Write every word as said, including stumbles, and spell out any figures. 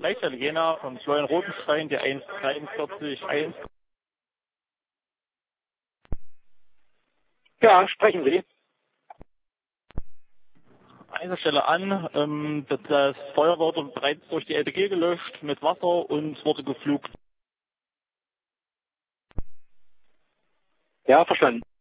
Leitstelle Jena vom Florian Rotenstein, der eins dreiundvierzig eins. Ja, sprechen Sie. Einsatzstelle an. Ähm, das, das Feuer wurde bereits durch die L P G gelöscht mit Wasser und wurde geflugt. Ja, verstanden.